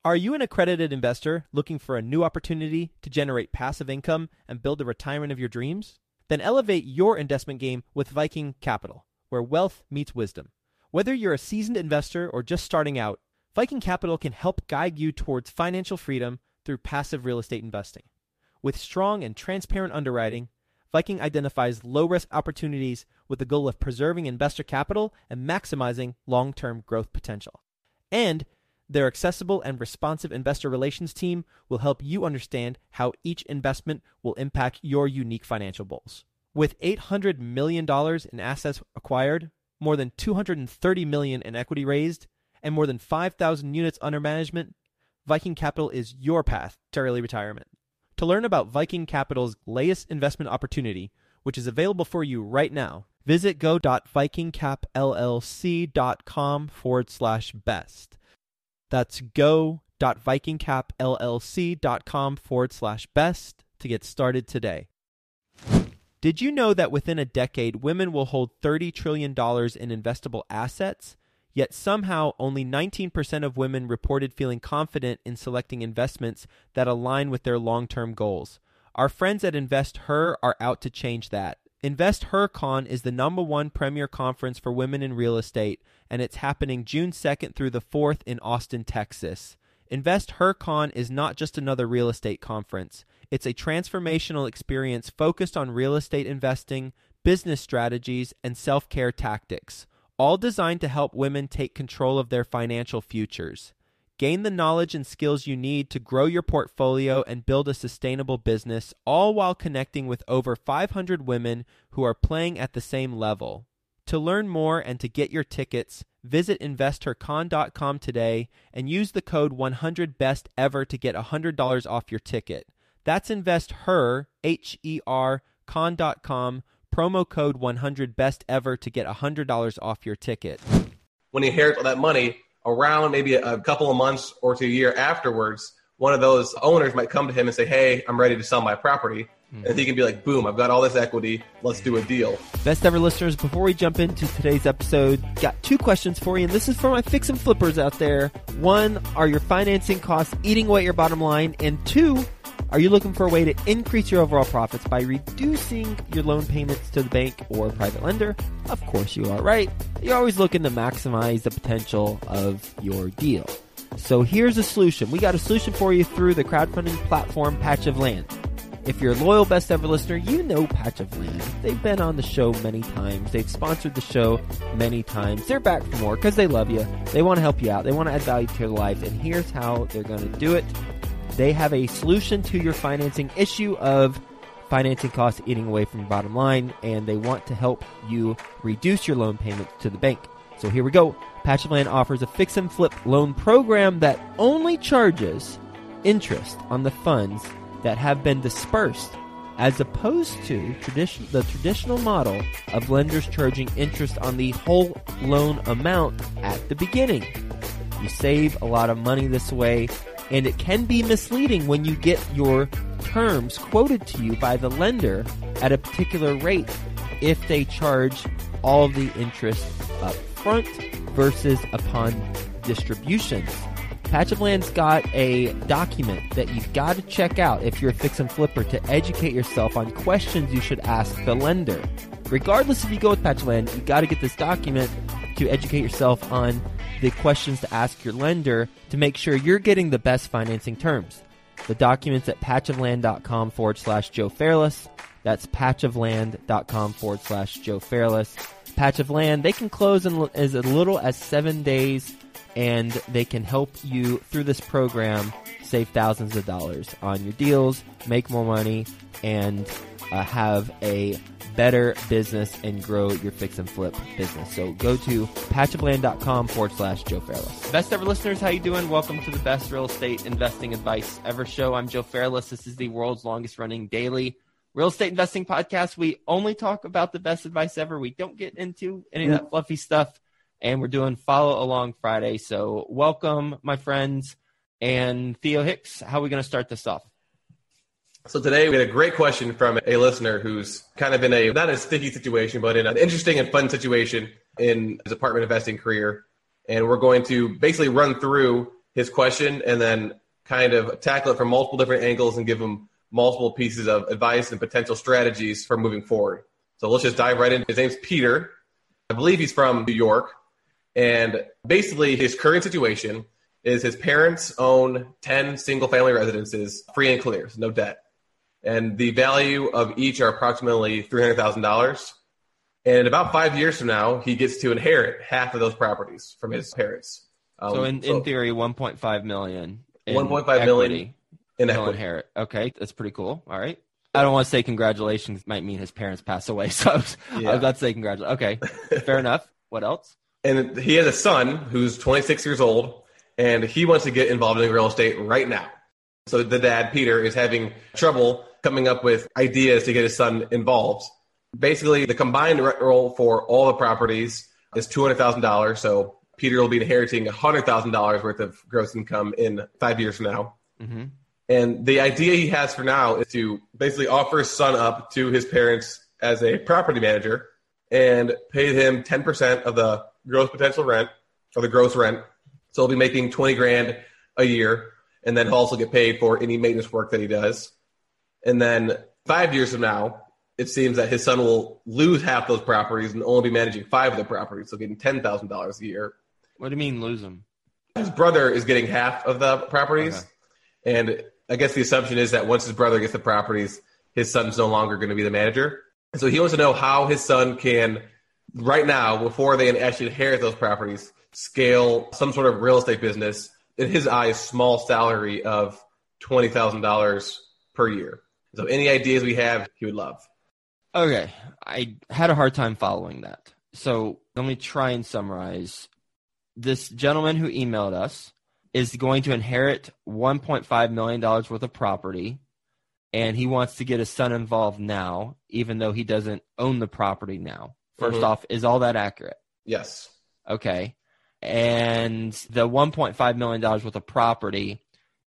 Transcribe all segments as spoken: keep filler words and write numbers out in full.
Are you an accredited investor looking for a new opportunity to generate passive income and build the retirement of your dreams? Then elevate your investment game with Viking Capital, where wealth meets wisdom. Whether you're a seasoned investor or just starting out, Viking Capital can help guide you towards financial freedom through passive real estate investing. With strong and transparent underwriting, Viking identifies low-risk opportunities with the goal of preserving investor capital and maximizing long-term growth potential. And their accessible and responsive investor relations team will help you understand how each investment will impact your unique financial goals. With eight hundred million dollars in assets acquired, more than two hundred thirty million dollars in equity raised, and more than five thousand units under management, Viking Capital is your path to early retirement. To learn about Viking Capital's latest investment opportunity, which is available for you right now, visit go.vikingcapllc.com forward slash best. That's go.vikingcapllc.com forward slash best to get started today. Did you know that within a decade, women will hold thirty trillion dollars in investable assets? Yet somehow only nineteen percent of women reported feeling confident in selecting investments that align with their long-term goals. Our friends at InvestHer are out to change that. InvestHerCon is the number one premier conference for women in real estate, and it's happening June second through the fourth in Austin, Texas. InvestHerCon is not just another real estate conference. It's a transformational experience focused on real estate investing, business strategies, and self-care tactics, all designed to help women take control of their financial futures. Gain the knowledge and skills you need to grow your portfolio and build a sustainable business, all while connecting with over five hundred women who are playing at the same level. To learn more and to get your tickets, visit investor con dot com today and use the code one hundred best ever to get one hundred dollars off your ticket. That's InvestHer, H E R, con dot com, promo code one hundred best ever to get one hundred dollars off your ticket. When you inherit all that money, around maybe a couple of months or to a year afterwards, one of those owners might come to him and say, hey, I'm ready to sell my property. Mm-hmm. And he can be like, boom, I've got all this equity. Let's do a deal. Best ever listeners, before we jump into today's episode, got two questions for you. And this is for my fix and flippers out there. One, are your financing costs eating away at your bottom line? And two, are you looking for a way to increase your overall profits by reducing your loan payments to the bank or private lender? Of course you are, right? You're always looking to maximize the potential of your deal. So here's a solution. We got a solution for you through the crowdfunding platform Patch of Land. If you're a loyal Best Ever listener, you know Patch of Land. They've been on the show many times. They've sponsored the show many times. They're back for more because they love you. They want to help you out. They want to add value to your life. And here's how they're going to do it. They have a solution to your financing issue of financing costs eating away from your bottom line, and they want to help you reduce your loan payments to the bank. So here we go. Patch of Land offers a fix and flip loan program that only charges interest on the funds that have been dispersed, as opposed to tradition, the traditional model of lenders charging interest on the whole loan amount at the beginning. You save a lot of money this way, and it can be misleading when you get your terms quoted to you by the lender at a particular rate if they charge all the interest up front versus upon distributions. Patch of Land's got a document that you've got to check out if you're a fix and flipper to educate yourself on questions you should ask the lender. Regardless if you go with Patch of Land, you got to get this document to educate yourself on the questions to ask your lender to make sure you're getting the best financing terms. The document's at patchofland.com forward slash Joe Fairless. That's patchofland.com forward slash Joe Fairless. Patch of Land, they can close in as little as seven days, and they can help you through this program save thousands of dollars on your deals, make more money, and uh, have a better business and grow your fix and flip business. So go to patchofland.com forward slash Joe Fairless. Best ever listeners, how you doing? Welcome to the best real estate investing advice ever show. I'm Joe Fairless. This is the world's longest running daily real estate investing podcast. We only talk about the best advice ever. We don't get into any of that fluffy stuff. And we're doing Follow Along Friday. So welcome, my friends. And Theo Hicks, how are we going to start this off? So today we had a great question from a listener who's kind of in a, not a sticky situation, but in an interesting and fun situation in his apartment investing career. And we're going to basically run through his question and then kind of tackle it from multiple different angles and give him multiple pieces of advice and potential strategies for moving forward. So let's just dive right in. His name's Peter. I believe he's from New York. And basically his current situation is his parents own ten single-family residences, free and clear, so no debt. And the value of each are approximately three hundred thousand dollars. And in about five years from now, he gets to inherit half of those properties from his parents. Um, so in, so in theory, one point five million dollars one point five million dollars in he'll equity. Inherit. Okay, that's pretty cool. All right. I don't want to say congratulations. Might mean his parents passed away. So I was, Yeah. I was about to say congratulations. Okay, fair enough. What else? And he has a son who's twenty-six years old, and he wants to get involved in real estate right now. So the dad, Peter, is having trouble coming up with ideas to get his son involved. Basically, the combined rent roll for all the properties is two hundred thousand dollars. So Peter will be inheriting one hundred thousand dollars worth of gross income in five years from now. Mm-hmm. And the idea he has for now is to basically offer his son up to his parents as a property manager and pay him ten percent of the gross potential rent or the gross rent. So he'll be making twenty grand a year. And then he'll also get paid for any maintenance work that he does. And then five years from now, it seems that his son will lose half those properties and only be managing five of the properties, so getting ten thousand dollars a year. What do you mean lose them? His brother is getting half of the properties. Okay. And I guess the assumption is that once his brother gets the properties, his son's no longer going to be the manager. And so he wants to know how his son can, right now, before they actually inherit those properties, scale some sort of real estate business, in his eyes, small salary of twenty thousand dollars per year. So any ideas we have, he would love. Okay. I had a hard time following that. So let me try and summarize. This gentleman who emailed us is going to inherit one point five million dollars worth of property, and he wants to get his son involved now, even though he doesn't own the property now. First Mm-hmm. off, is all that accurate? Yes. Okay. And the one point five million dollars worth of property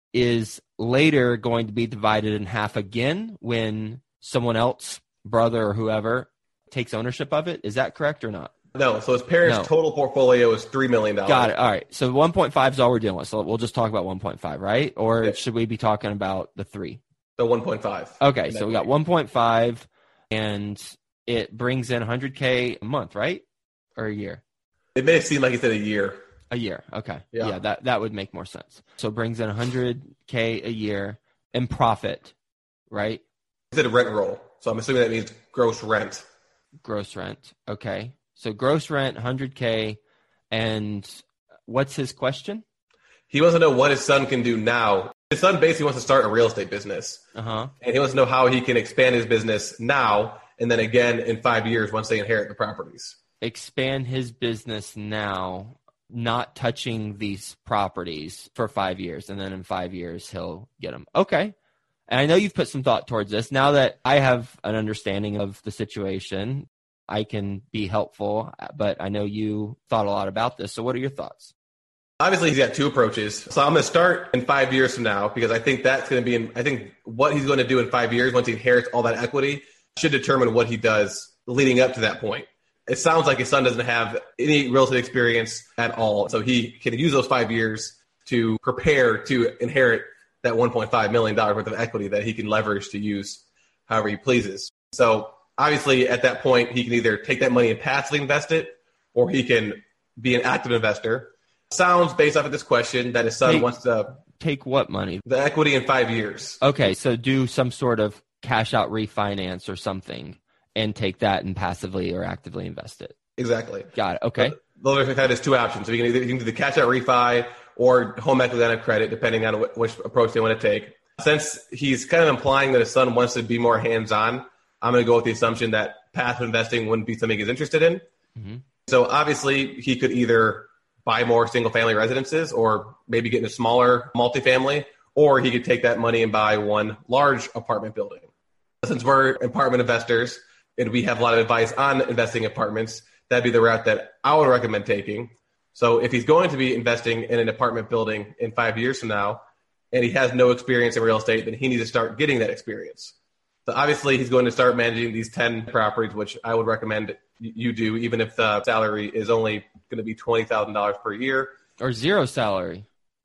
is later going to be divided in half again when someone else, brother or whoever, takes ownership of it. Is that correct or not? No. So his parents' No. total portfolio is three million dollars. Got it. All right. So one point five is all we're dealing with. So we'll just talk about one point five, right? Or Yeah. should we be talking about the three? So one point five. Okay. So we got one point five, and it brings in one hundred K a month, right? Or a year? It may seem like he said a year. A year. Okay. Yeah. yeah, that, that would make more sense. So it brings in one hundred K a year in profit, right? He said a rent roll. So I'm assuming that means gross rent. Gross rent. Okay. So gross rent, one hundred K. And what's his question? He wants to know what his son can do now. His son basically wants to start a real estate business. Uh-huh. And he wants to know how he can expand his business now and then again in five years once they inherit the properties. Expand his business now, not touching these properties for five years. And then in five years, he'll get them. Okay. And I know you've put some thought towards this. Now that I have an understanding of the situation, I can be helpful, but I know you thought a lot about this. So what are your thoughts? Obviously, he's got two approaches. So I'm going to start in five years from now because I think that's going to be, in, I think what he's going to do in five years once he inherits all that equity should determine what he does leading up to that point. It sounds like his son doesn't have any real estate experience at all. So he can use those five years to prepare to inherit that one point five million dollars worth of equity that he can leverage to use however he pleases. So obviously at that point, he can either take that money and passively invest it, or he can be an active investor. Sounds based off of this question that his son Take- wants to Take what money? the equity in five years. Okay, so do some sort of cash out refinance or something and take that and passively or actively invest it. Exactly. Got it. Okay. Those are kind of his two options. So you can either you can do the cash out refi or home equity line of credit, depending on wh- which approach they want to take. Since he's kind of implying that his son wants to be more hands-on, I'm going to go with the assumption that passive investing wouldn't be something he's interested in. Mm-hmm. So obviously he could either buy more single-family residences or maybe get in a smaller multifamily, or he could take that money and buy one large apartment building. Since we're apartment investors and we have a lot of advice on investing in apartments, that'd be the route that I would recommend taking. So if he's going to be investing in an apartment building in five years from now and he has no experience in real estate, then he needs to start getting that experience. So obviously he's going to start managing these ten properties, which I would recommend you do, even if the salary is only going to be twenty thousand dollars per year. Or zero salary.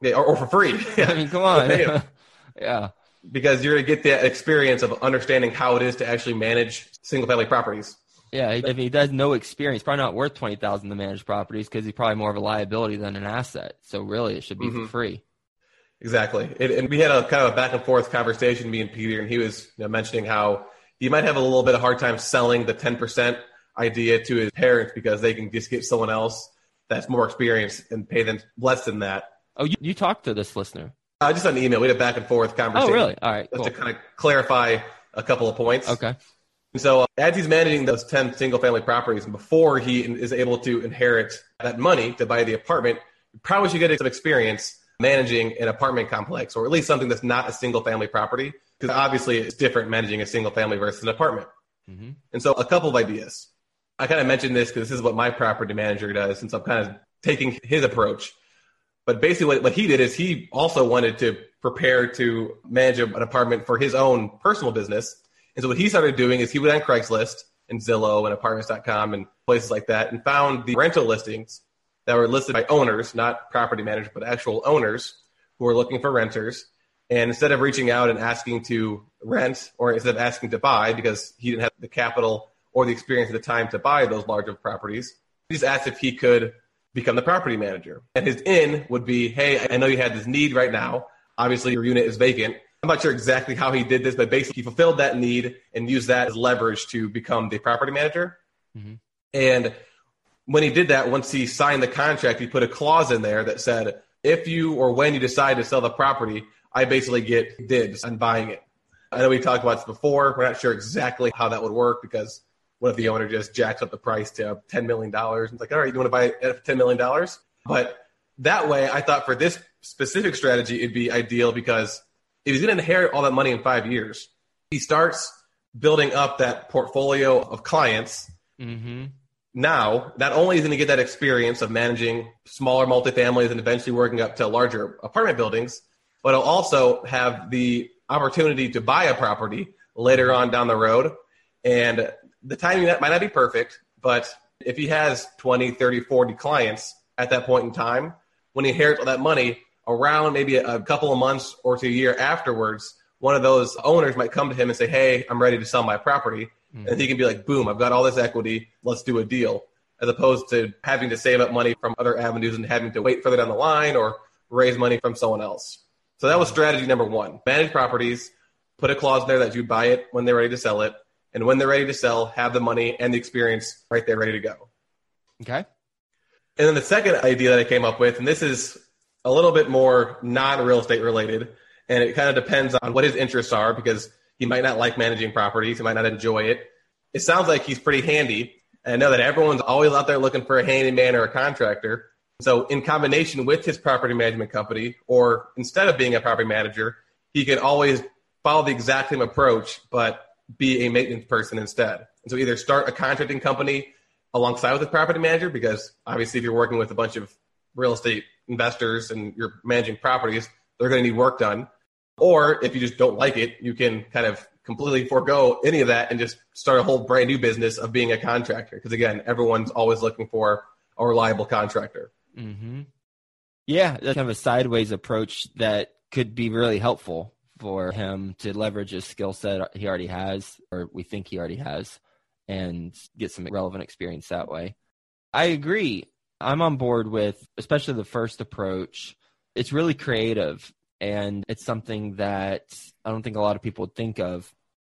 Yeah, or, or for free. I mean, come on. Yeah. Because you're going to get the experience of understanding how it is to actually manage single-family properties. Yeah, if he does no experience, probably not worth twenty thousand dollars to manage properties because he's probably more of a liability than an asset. So really, it should be mm-hmm. for free. Exactly. It, and we had a kind of a back and forth conversation, me and Peter, and he was you know, mentioning how he might have a little bit of hard time selling the ten percent idea to his parents because they can just get someone else that's more experienced and pay them less than that. Oh, you, you talked to this listener? Uh, just on email. We had a back and forth conversation. Oh, really? All right, just cool. to kind of clarify a couple of points. Okay. And so uh, as he's managing those ten single-family properties, before he is able to inherit that money to buy the apartment, you probably should get some experience managing an apartment complex, or at least something that's not a single-family property, because obviously it's different managing a single-family versus an apartment. Mm-hmm. And so a couple of ideas. I kind of mentioned this because this is what my property manager does, since I'm kind of taking his approach. But basically what, what he did is he also wanted to prepare to manage an apartment for his own personal business. And so what he started doing is he went on Craigslist and Zillow and apartments dot com and places like that and found the rental listings that were listed by owners, not property managers, but actual owners who were looking for renters. And instead of reaching out and asking to rent, or instead of asking to buy because he didn't have the capital or the experience at the time to buy those larger properties, he just asked if he could become the property manager. And his in would be, hey, I know you had this need right now. Obviously, your unit is vacant. I'm not sure exactly how he did this, but basically he fulfilled that need and used that as leverage to become the property manager. Mm-hmm. And when he did that, once he signed the contract, he put a clause in there that said, if you or when you decide to sell the property, I basically get dibs on buying it. I know we talked about this before. We're not sure exactly how that would work because what if the owner just jacks up the price to ten million dollars? And it's like, all right, you want to buy it at ten million dollars? But that way, I thought for this specific strategy, it'd be ideal because if he's going to inherit all that money in five years, he starts building up that portfolio of clients. Mm-hmm. Now, not only is he going to get that experience of managing smaller multifamilies and eventually working up to larger apartment buildings, but he'll also have the opportunity to buy a property later on down the road. And the timing that might not be perfect, but if he has twenty, thirty, forty clients at that point in time, when he inherits all that money, around maybe a couple of months or to a year afterwards, one of those owners might come to him and say, hey, I'm ready to sell my property. Mm-hmm. And he can be like, boom, I've got all this equity. Let's do a deal. As opposed to having to save up money from other avenues and having to wait further down the line or raise money from someone else. So that was strategy number one. Manage properties, put a clause in there that you buy it when they're ready to sell it. And when they're ready to sell, have the money and the experience right there ready to go. Okay. And then the second idea that I came up with, and this is a little bit more non-real estate related, and it kind of depends on what his interests are because he might not like managing properties. He might not enjoy it. It sounds like he's pretty handy. And I know that everyone's always out there looking for a handyman or a contractor. So in combination with his property management company, or instead of being a property manager, he can always follow the exact same approach, but be a maintenance person instead. And so either start a contracting company alongside with the property manager, because obviously if you're working with a bunch of real estate investors and you're managing properties, they're going to need work done. Or if you just don't like it, you can kind of completely forego any of that and just start a whole brand new business of being a contractor. Because again, everyone's always looking for a reliable contractor. Mm-hmm. Yeah, that's kind of a sideways approach that could be really helpful for him to leverage his skill set he already has, or we think he already has, and get some relevant experience that way. I agree. I'm on board with, especially the first approach. It's really creative, and it's something that I don't think a lot of people would think of.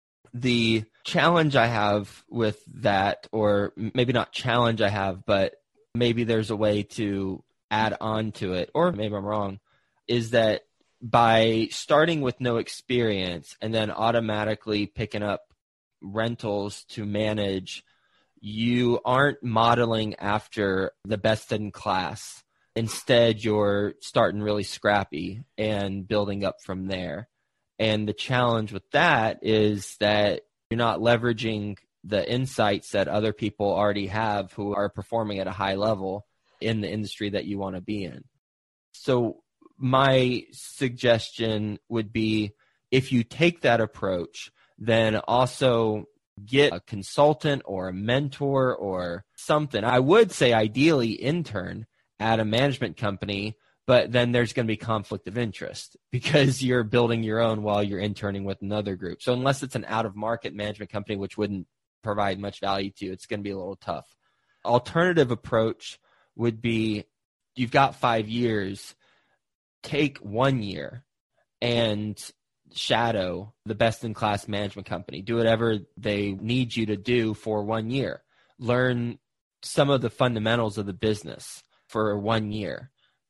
The challenge I have with that, or maybe not challenge I have, but maybe there's a way to add on to it, or maybe I'm wrong, is that by starting with no experience and then automatically picking up rentals to manage, you aren't modeling after the best in class. Instead, you're starting really scrappy and building up from there. And the challenge with that is that you're not leveraging the insights that other people already have who are performing at a high level in the industry that you want to be in. So my suggestion would be, if you take that approach, then also get a consultant or a mentor or something. I would say ideally intern at a management company, but then there's going to be conflict of interest because you're building your own while you're interning with another group. So unless it's an out-of-market management company, which wouldn't provide much value to you, it's going to be a little tough. Alternative approach would be you've got five years, take one year and shadow the best-in-class management company. Do whatever they need you to do for one year. Learn some of the fundamentals of the business for one year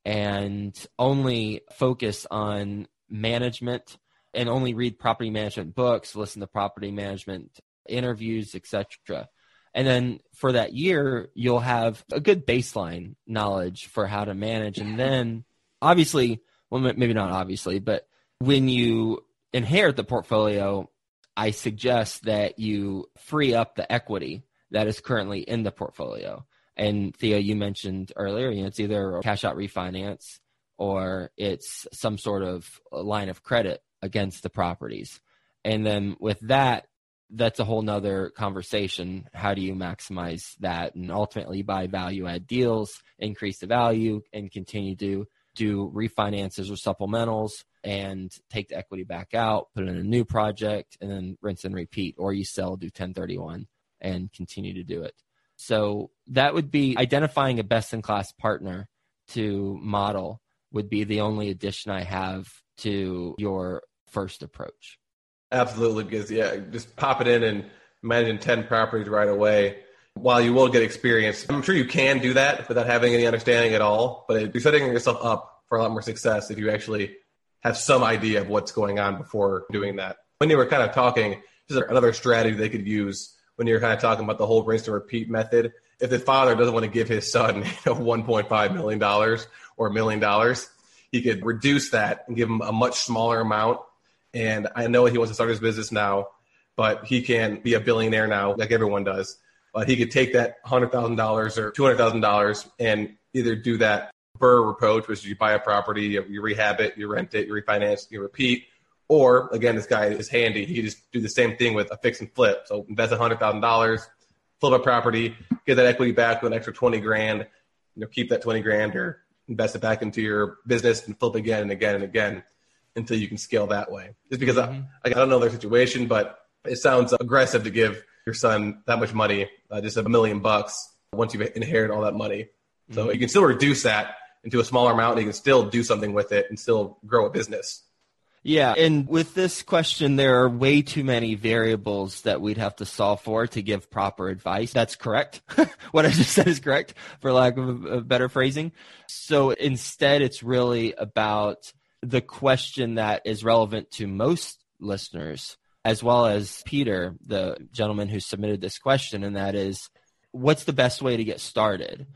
and only focus on management and only read property management books, listen to property management interviews, et cetera. And then for that year, you'll have a good baseline knowledge for how to manage. And then obviously, well, maybe not obviously, but when you inherit the portfolio, I suggest that you free up the equity that is currently in the portfolio. And Theo, you mentioned earlier, you know, it's either a cash out refinance or it's some sort of line of credit against the properties. And then with that, that's a whole nother conversation. How do you maximize that? And ultimately buy value add deals, increase the value, and continue to do refinances or supplementals and take the equity back out, put it in a new project, and then rinse and repeat. Or you sell, do ten thirty-one and continue to do it. So that would be identifying a best-in-class partner to model would be the only addition I have to your first approach. Absolutely, because yeah, just pop it in and managing ten properties right away. While you will get experience, I'm sure you can do that without having any understanding at all, but you're setting yourself up for a lot more success if you actually have some idea of what's going on before doing that. When you were kind of talking, just another strategy they could use when you're kind of talking about the whole rinse and repeat method. If the father doesn't want to give his son you know, one point five million dollars or a million dollars, he could reduce that and give him a much smaller amount. And I know he wants to start his business now, but he can be a billionaire now, like everyone does. But he could take that one hundred thousand dollars or two hundred thousand dollars and either do that BRRRR approach, which is you buy a property, you rehab it, you rent it, you refinance, you repeat. Or, again, this guy is handy. He can just do the same thing with a fix and flip. So invest one hundred thousand dollars, flip a property, get that equity back with an extra twenty grand, you know, keep that twenty grand or invest it back into your business and flip again and again and again until you can scale that way. Just because mm-hmm. I, I don't know their situation, but it sounds aggressive to give your son that much money, uh, just a million bucks once you've inherited all that money. So mm-hmm. you can still reduce that into a smaller amount and you can still do something with it and still grow a business. Yeah, and with this question, there are way too many variables that we'd have to solve for to give proper advice. That's correct. What I just said is correct, for lack of a better phrasing. So instead, it's really about the question that is relevant to most listeners, as well as Peter, the gentleman who submitted this question, and that is, what's the best way to get started?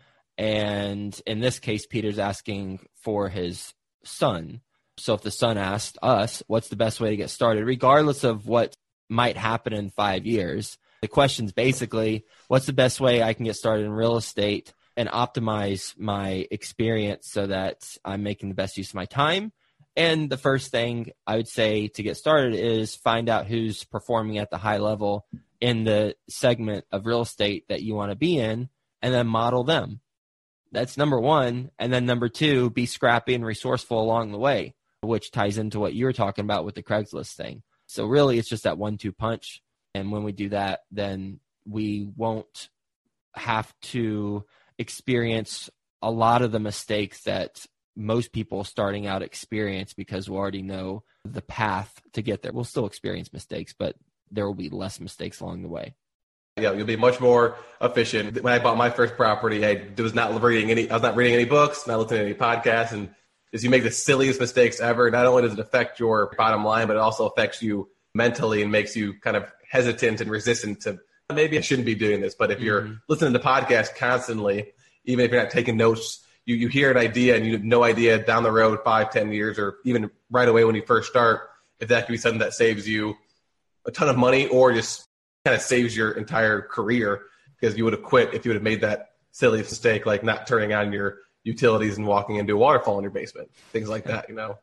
And in this case, Peter's asking for his son. So if the son asked us, what's the best way to get started, regardless of what might happen in five years, the question's basically, what's the best way I can get started in real estate and optimize my experience so that I'm making the best use of my time? And the first thing I would say to get started is find out who's performing at the high level in the segment of real estate that you want to be in, and then model them. That's number one. And then number two, be scrappy and resourceful along the way, which ties into what you were talking about with the Craigslist thing. So really, it's just that one two punch. And when we do that, then we won't have to experience a lot of the mistakes that most people starting out experience because we already know the path to get there. We'll still experience mistakes, but there will be less mistakes along the way. Yeah, you'll be much more efficient. When I bought my first property, I was not reading any. I was not reading any books, not listening to any podcasts, and as you make the silliest mistakes ever, not only does it affect your bottom line, but it also affects you mentally and makes you kind of hesitant and resistant to, maybe I shouldn't be doing this. But if you're mm-hmm. listening to podcasts constantly, even if you're not taking notes, you, you hear an idea and you have no idea down the road, five, ten years, or even right away when you first start, if that could be something that saves you a ton of money or just kind of saves your entire career, because you would have quit if you would have made that silly mistake, like not turning on your utilities and walking into a waterfall in your basement, things like that, you know.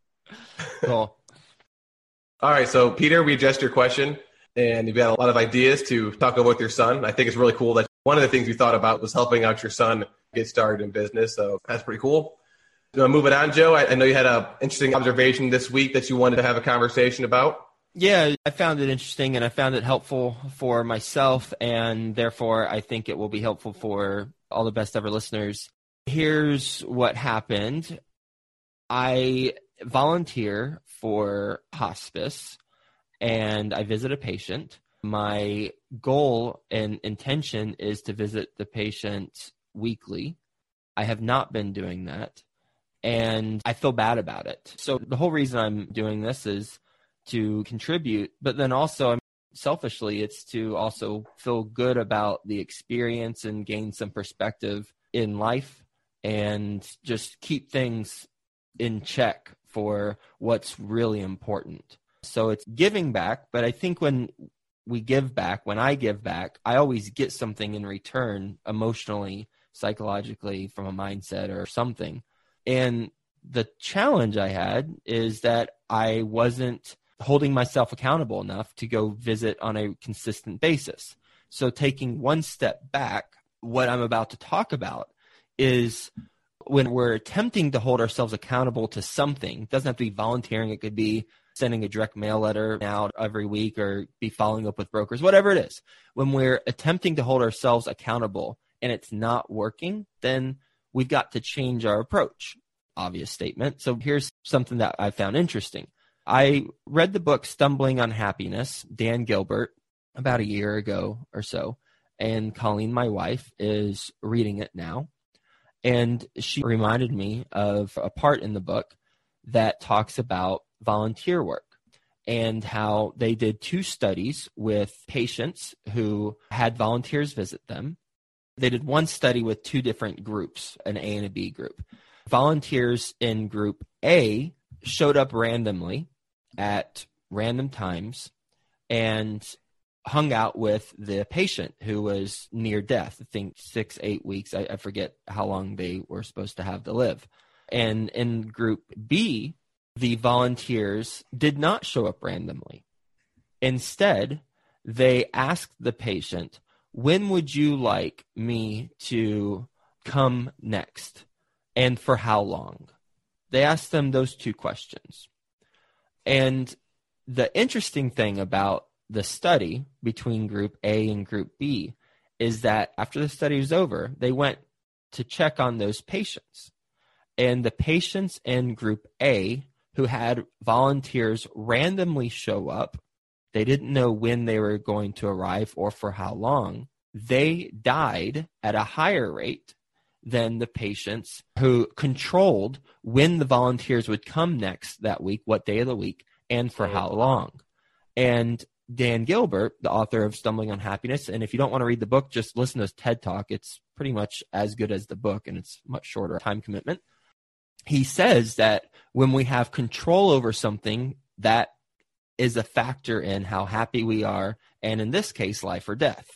Cool. All right, so Peter, we addressed your question, and you've got a lot of ideas to talk over with your son. I think it's really cool that one of the things you thought about was helping out your son get started in business, so that's pretty cool. You want to move it on, Joe? I, I know you had an interesting observation this week that you wanted to have a conversation about. Yeah, I found it interesting and I found it helpful for myself, and therefore I think it will be helpful for all the best ever listeners. Here's what happened. I volunteer for hospice and I visit a patient. My goal and intention is to visit the patient weekly. I have not been doing that, and I feel bad about it. So the whole reason I'm doing this is to contribute, but then also I'm selfishly, it's to also feel good about the experience and gain some perspective in life and just keep things in check for what's really important. So it's giving back, but I think when we give back, when I give back, I always get something in return emotionally, psychologically, from a mindset or something. And the challenge I had is that I wasn't holding myself accountable enough to go visit on a consistent basis. So taking one step back, what I'm about to talk about is when we're attempting to hold ourselves accountable to something. It doesn't have to be volunteering. It could be sending a direct mail letter out every week or be following up with brokers, whatever it is. When we're attempting to hold ourselves accountable and it's not working, then we've got to change our approach. Obvious statement. So here's something that I found interesting. I read the book Stumbling on Happiness, Dan Gilbert, about a year ago or so, and Colleen, my wife, is reading it now. And she reminded me of a part in the book that talks about volunteer work and how they did two studies with patients who had volunteers visit them. They did one study with two different groups, an A and a B group. Volunteers in group A showed up randomly at random times and hung out with the patient who was near death. I think six, eight weeks. I, I forget how long they were supposed to have to live. And in group B, the volunteers did not show up randomly. Instead, they asked the patient, when would you like me to come next? And for how long? They asked them those two questions. And the interesting thing about the study between group A and group B is that after the study was over, they went to check on those patients. And the patients in group A who had volunteers randomly show up, they didn't know when they were going to arrive or for how long, they died at a higher rate than the patients who controlled when the volunteers would come next that week, what day of the week, and for how long. And Dan Gilbert, the author of Stumbling on Happiness, and if you don't want to read the book, just listen to his TED Talk. It's pretty much as good as the book, and it's much shorter time commitment. He says that when we have control over something, that is a factor in how happy we are, and in this case, life or death.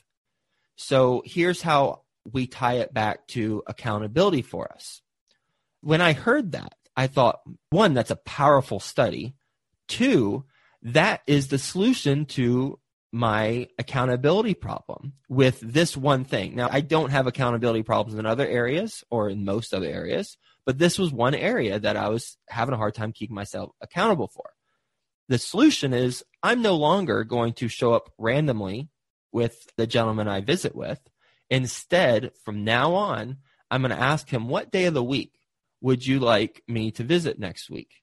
So here's how we tie it back to accountability for us. When I heard that, I thought, one, that's a powerful study. Two, that is the solution to my accountability problem with this one thing. Now, I don't have accountability problems in other areas or in most other areas, but this was one area that I was having a hard time keeping myself accountable for. The solution is I'm no longer going to show up randomly with the gentleman I visit with. Instead, from now on, I'm going to ask him, what day of the week would you like me to visit next week?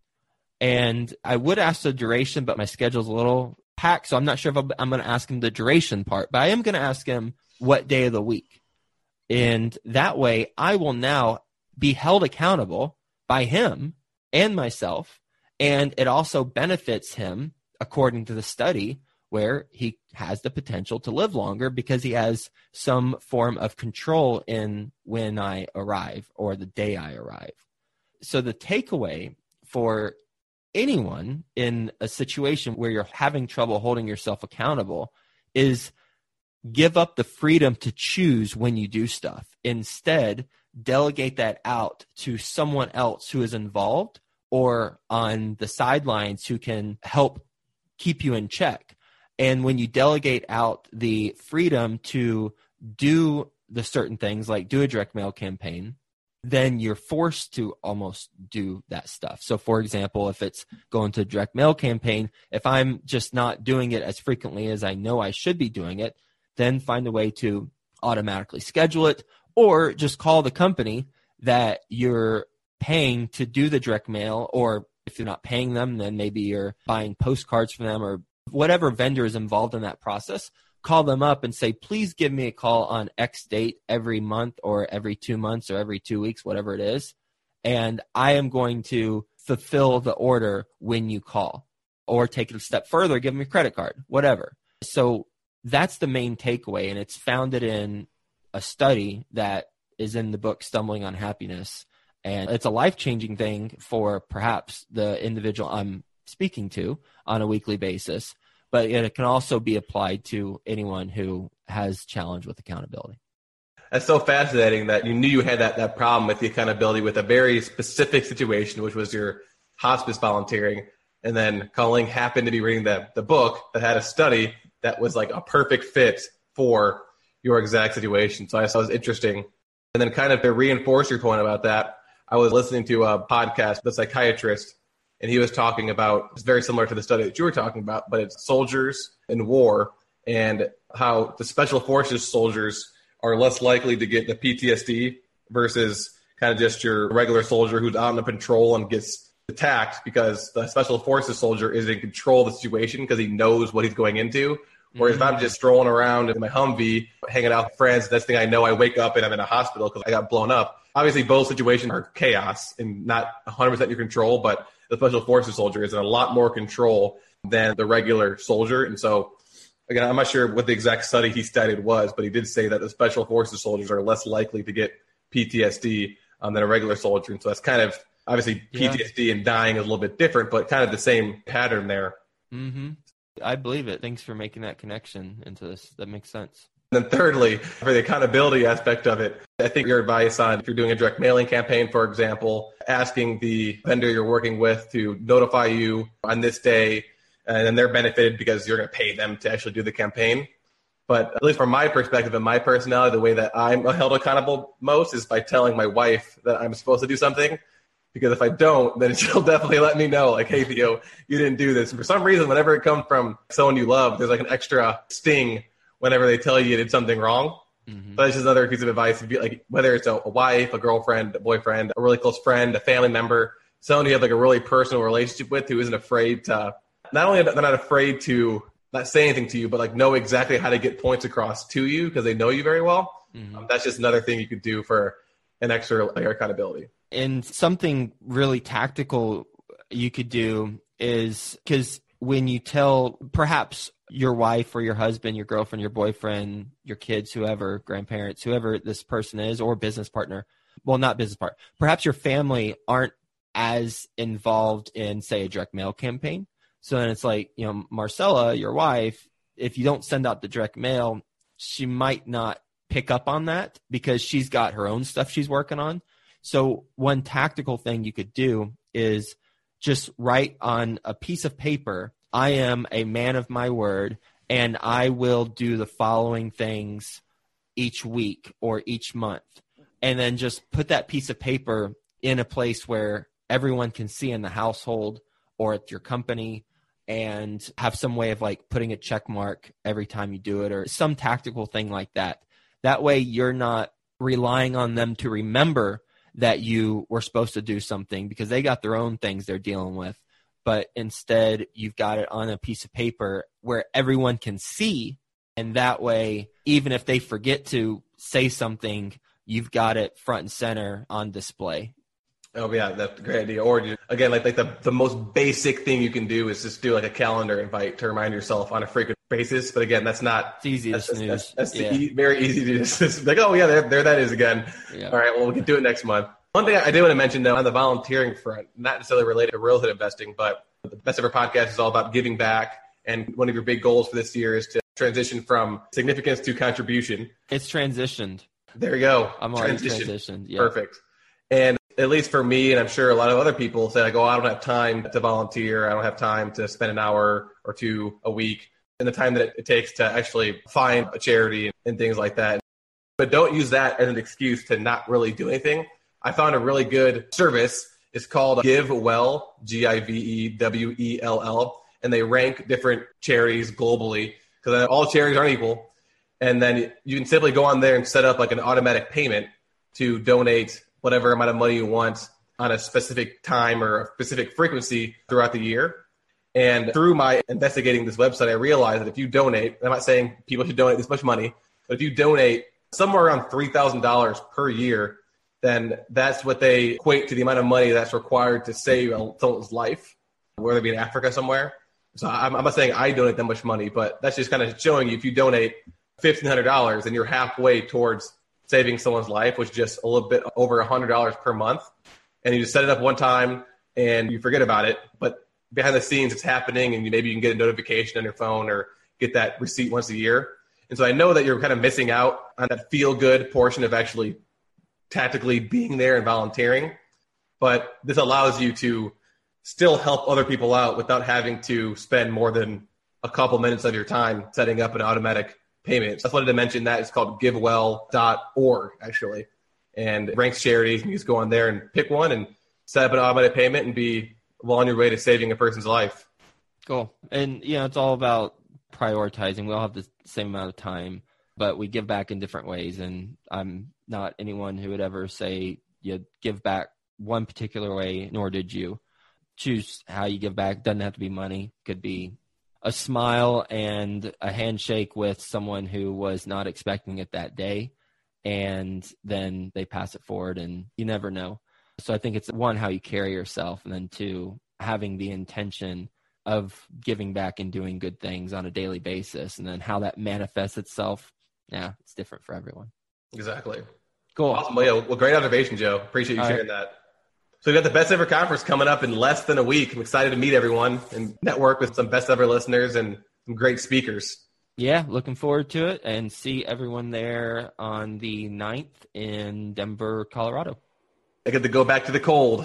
And I would ask the duration, but my schedule's a little packed, so I'm not sure if I'm going to ask him the duration part, but I am going to ask him what day of the week. And that way, I will now be held accountable by him and myself, and it also benefits him, according to the study, where he has the potential to live longer because he has some form of control in when I arrive or the day I arrive. So the takeaway for anyone in a situation where you're having trouble holding yourself accountable is give up the freedom to choose when you do stuff. Instead, delegate that out to someone else who is involved or on the sidelines who can help keep you in check. And when you delegate out the freedom to do the certain things, like do a direct mail campaign, then you're forced to almost do that stuff. So for example, if it's going to a direct mail campaign, if I'm just not doing it as frequently as I know I should be doing it, then find a way to automatically schedule it, or just call the company that you're paying to do the direct mail. Or if you're not paying them, then maybe you're buying postcards from them, or whatever vendor is involved in that process. Call them up and say, please give me a call on X date every month or every two months or every two weeks, whatever it is. And I am going to fulfill the order when you call. Or take it a step further, give them your credit card, whatever. So that's the main takeaway. And it's founded in a study that is in the book Stumbling on Happiness. And it's a life-changing thing for perhaps the individual I'm speaking to on a weekly basis. But it can also be applied to anyone who has challenge with accountability. That's so fascinating that you knew you had that, that problem with the accountability with a very specific situation, which was your hospice volunteering. And then Colleen happened to be reading the, the book that had a study that was like a perfect fit for your exact situation. So I thought it was interesting. And then kind of to reinforce your point about that, I was listening to a podcast with a psychiatrist, and he was talking about, it's very similar to the study that you were talking about, but it's soldiers in war and how the special forces soldiers are less likely to get the P T S D versus kind of just your regular soldier who's out on a patrol and gets attacked, because the special forces soldier is in control of the situation because he knows what he's going into. Whereas mm-hmm. if I'm just strolling around in my Humvee, hanging out with friends, next thing I know, I wake up and I'm in a hospital because I got blown up. Obviously, both situations are chaos and not one hundred percent your control, but the special forces soldier is in a lot more control than the regular soldier. And so, again, I'm not sure what the exact study he studied was, but he did say that the special forces soldiers are less likely to get P T S D um, than a regular soldier. And so that's kind of, obviously, P T S D yeah. and dying is a little bit different, but kind of the same pattern there. Mm-hmm. I believe it. Thanks for making that connection into this. That makes sense. And then thirdly, for the accountability aspect of it, I think your advice on if you're doing a direct mailing campaign, for example, asking the vendor you're working with to notify you on this day, and then they're benefited because you're going to pay them to actually do the campaign. But at least from my perspective and my personality, the way that I'm held accountable most is by telling my wife that I'm supposed to do something. Because if I don't, then she'll definitely let me know, like, hey, Theo, you didn't do this. And for some reason, whenever it comes from someone you love, there's like an extra sting whenever they tell you you did something wrong. Mm-hmm. But it's just another piece of advice. Like, whether it's a, a wife, a girlfriend, a boyfriend, a really close friend, a family member, someone you have like a really personal relationship with who isn't afraid to, not only they're not afraid to not say anything to you, but like know exactly how to get points across to you because they know you very well. Mm-hmm. Um, that's just another thing you could do for an extra layer of accountability. And something really tactical you could do is, because when you tell perhaps your wife or your husband, your girlfriend, your boyfriend, your kids, whoever, grandparents, whoever this person is, or business partner, well, not business partner, perhaps your family aren't as involved in, say, a direct mail campaign. So then it's like, you know, Marcella, your wife, if you don't send out the direct mail, she might not pick up on that because she's got her own stuff she's working on. So one tactical thing you could do is just write on a piece of paper, I am a man of my word, and I will do the following things each week or each month. And then just put that piece of paper in a place where everyone can see in the household or at your company, and have some way of like putting a check mark every time you do it, or some tactical thing like that. That way you're not relying on them to remember that you were supposed to do something because they got their own things they're dealing with. But instead, you've got it on a piece of paper where everyone can see. And that way, even if they forget to say something, you've got it front and center on display. Oh, yeah, that's a great idea. Or, just, again, like, like the, the most basic thing you can do is just do like a calendar invite to remind yourself on a frequent basis. But again, that's not it's easy that's, to snooze. That's, that's yeah. e- very easy to just, just be like, oh, yeah, there, there that is again. Yeah. All right, well, we can do it next month. One thing I did want to mention, though, on the volunteering front, not necessarily related to real estate investing, but the Best Ever Podcast is all about giving back. And one of your big goals for this year is to transition from significance to contribution. It's transitioned. There you go. I'm already Transition. transitioned. Yeah. Perfect. And at least for me, and I'm sure a lot of other people say, like, oh, I don't have time to volunteer. I don't have time to spend an hour or two a week, and the time that it takes to actually find a charity and things like that. But don't use that as an excuse to not really do anything. I found a really good service. It's called GiveWell, G I V E W E L L, and they rank different charities globally because all charities aren't equal. And then you can simply go on there and set up like an automatic payment to donate whatever amount of money you want on a specific time or a specific frequency throughout the year. And through my investigating this website, I realized that if you donate, I'm not saying people should donate this much money, but if you donate somewhere around three thousand dollars per year, then that's what they equate to the amount of money that's required to save someone's life, whether it be in Africa somewhere. So I'm, I'm not saying I donate that much money, but that's just kind of showing you if you donate fifteen hundred dollars, then you're halfway towards saving someone's life, which is just a little bit over one hundred dollars per month. And you just set it up one time and you forget about it. But behind the scenes, it's happening, and you, maybe you can get a notification on your phone or get that receipt once a year. And so I know that you're kind of missing out on that feel-good portion of actually tactically being there and volunteering. But this allows you to still help other people out without having to spend more than a couple minutes of your time setting up an automatic payment. So I just wanted to mention that. It's called givewell dot org, actually, and it ranks charities. And you just go on there and pick one and set up an automatic payment and be well on your way to saving a person's life. Cool. And, you know, it's all about prioritizing. We all have the same amount of time, but we give back in different ways. And I'm not anyone who would ever say you give back one particular way, nor did you. Choose how you give back. Doesn't have to be money. Could be a smile and a handshake with someone who was not expecting it that day, and then they pass it forward, and you never know. So I think it's, one, how you carry yourself, and then two, having the intention of giving back and doing good things on a daily basis, and then how that manifests itself. Yeah, it's different for everyone. Exactly. Cool. Awesome. Well, yeah, well, great observation, Joe. Appreciate you All sharing right. that. So we've got the Best Ever Conference coming up in less than a week. I'm excited to meet everyone and network with some Best Ever listeners and some great speakers. Yeah, looking forward to it, and see everyone there on the ninth in Denver, Colorado. I get to go back to the cold.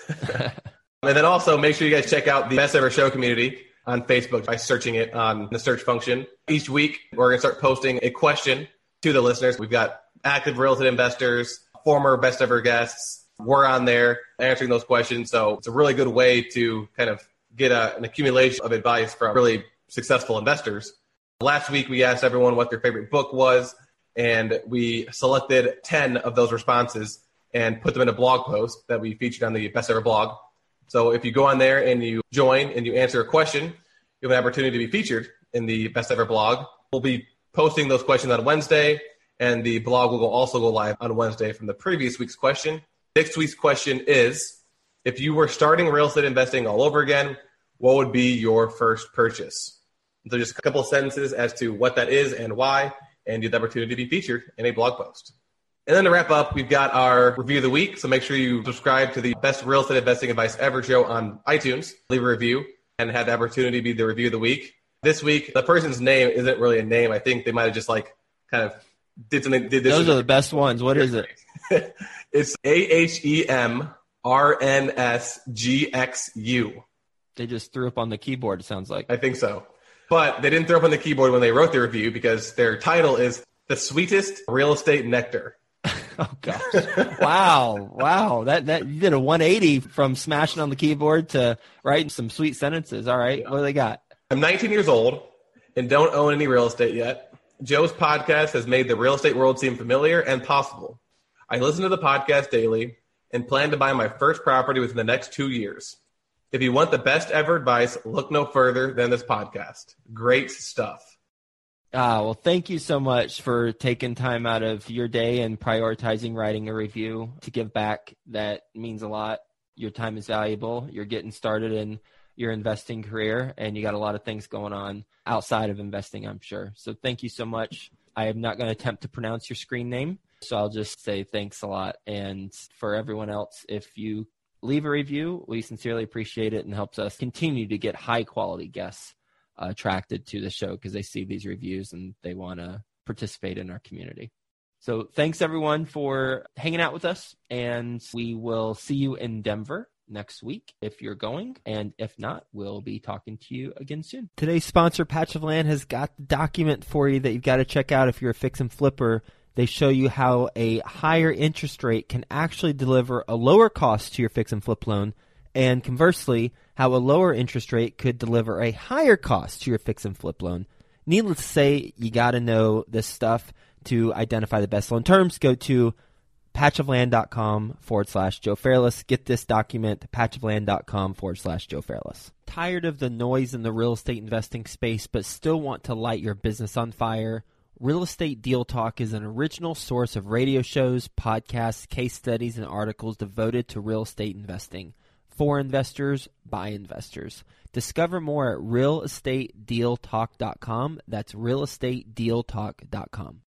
And then also make sure you guys check out the Best Ever Show community on Facebook by searching it on the search function. Each week, we're going to start posting a question to the listeners. We've got active real estate investors, former Best Ever guests. We're on there answering those questions. So it's a really good way to kind of get a, an accumulation of advice from really successful investors. Last week, we asked everyone what their favorite book was, and we selected ten of those responses and put them in a blog post that we featured on the Best Ever blog. So if you go on there and you join and you answer a question, you have an opportunity to be featured in the Best Ever blog. We'll be posting those questions on Wednesday, and the blog will also go live on Wednesday from the previous week's question. Next week's question is, if you were starting real estate investing all over again, what would be your first purchase? So just a couple of sentences as to what that is and why, and you have the opportunity to be featured in a blog post. And then to wrap up, we've got our review of the week. So make sure you subscribe to the Best Real Estate Investing Advice Ever show on iTunes. Leave a review and have the opportunity to be the review of the week. This week, the person's name isn't really a name. I think they might have just like kind of did something. Did this Those are the best ones. What is it? It's A H E M R N S G X U. They just threw up on the keyboard, it sounds like. I think so. But they didn't throw up on the keyboard when they wrote the review because their title is The Sweetest Real Estate Nectar. Oh, gosh. Wow. Wow. That that you did a one eighty from smashing on the keyboard to writing some sweet sentences. All right. Yeah. What do they got? I'm nineteen years old and don't own any real estate yet. Joe's podcast has made the real estate world seem familiar and possible. I listen to the podcast daily and plan to buy my first property within the next two years. If you want the best ever advice, look no further than this podcast. Great stuff. Ah, well, thank you so much for taking time out of your day and prioritizing writing a review to give back. That means a lot. Your time is valuable. You're getting started in your investing career, and you got a lot of things going on outside of investing, I'm sure. So thank you so much. I am not going to attempt to pronounce your screen name, so I'll just say thanks a lot. And for everyone else, if you leave a review, we sincerely appreciate it and helps us continue to get high-quality guests uh, attracted to the show because they see these reviews and they want to participate in our community. So thanks, everyone, for hanging out with us, and we will see you in Denver next week if you're going, and if not, we'll be talking to you again soon. Today's sponsor, Patch of Land, has got the document for you that you've got to check out if you're a fix and flipper. They show you how a higher interest rate can actually deliver a lower cost to your fix and flip loan, and conversely, how a lower interest rate could deliver a higher cost to your fix and flip loan. Needless to say, you got to know this stuff to identify the best loan terms. Go to patchofland.com forward slash Joe Fairless. Get this document, patchofland.com forward slash Joe Fairless. Tired of the noise in the real estate investing space, but still want to light your business on fire? Real Estate Deal Talk is an original source of radio shows, podcasts, case studies, and articles devoted to real estate investing. For investors, by investors. Discover more at real estate deal talk dot com. That's real estate deal talk dot com.